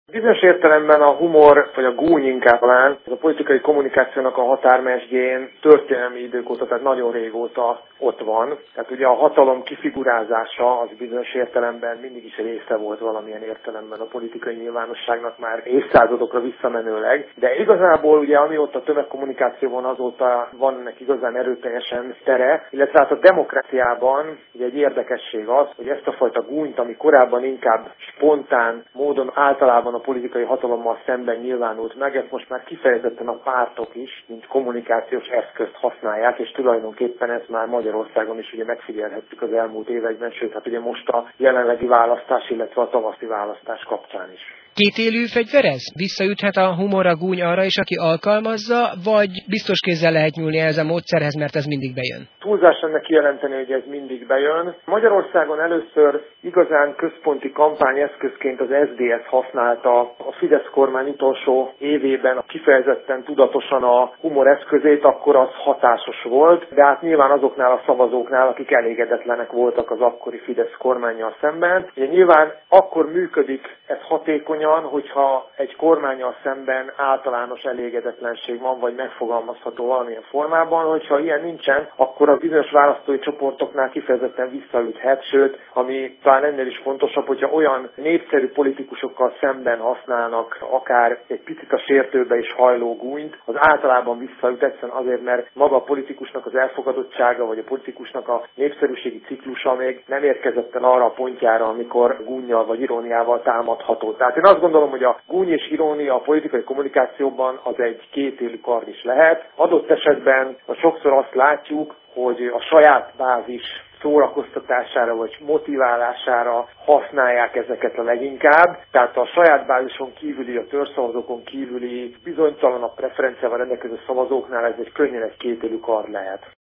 Bizonyos értelemben a humor, vagy a gúny inkább talán, ez a politikai kommunikációnak a határmesdjén történelmi idők óta, tehát nagyon régóta ott van. Tehát ugye a hatalom kifigurázása az bizonyos értelemben mindig is része volt valamilyen értelemben a politikai nyilvánosságnak már évszázadokra visszamenőleg. De igazából ugye amióta a tömegkommunikáció van, azóta van ennek igazán erőteljesen tere, illetve hát a demokráciában ugye egy érdekesség az, hogy ezt a fajta gúnyt, ami korábban inkább spontán módon általában a politikai hatalommal szemben nyilvánult meg, ezt most már kifejezetten a pártok is, mint kommunikációs eszközt használják, és tulajdonképpen ezt már Magyarországon is ugye megfigyelhettük az elmúlt években, sőt, hát ugye most a jelenlegi választás, illetve a tavaszi választás kapcsán is. Kétélű fegyver ez? Visszaüthet a humor, a gúny arra is, aki alkalmazza, vagy biztos kézzel lehet nyúlni ehhez a módszerhez, mert ez mindig bejön? Túlzás lenne kijelenteni, hogy ez mindig bejön. Magyarországon először igazán központi kampányeszközként az SZDSZ használta a Fidesz kormány utolsó évében kifejezetten tudatosan a humor eszközét, akkor az hatásos volt, de hát nyilván azoknál a szavazóknál, akik elégedetlenek voltak az akkori Fidesz kormánnyal szemben. Ugye nyilván akkor működik ez hatékonyan, hogyha egy kormánnyal szemben általános elégedetlenség van, vagy megfogalmazható valamilyen formában, hogyha ilyen nincsen, akkor a bizonyos választói csoportoknál kifejezetten visszaüthet, sőt, ami talán ennél is fontosabb, hogyha olyan népszerű politikusokkal szemben használnak akár egy picit a sértőbe is hajló gúnyt, az általában visszaüt, egyszerűen azért, mert maga a politikusnak az elfogadottsága, vagy a politikusnak a népszerűségi ciklusa még nem érkezett el arra a pontjára, amikor gúnnyal vagy iróniával támadható. Tehát én azt gondolom, hogy a gúny és irónia a politikai kommunikációban az egy kétélű kard is lehet. Adott esetben sokszor azt látjuk, hogy a saját bázis szórakoztatására vagy motiválására használják ezeket a leginkább. Tehát a saját bázison kívüli, a törzszavazókon kívüli bizonytalanabb preferenciával rendelkező szavazóknál ez egy könnyen egy kétélű kard lehet.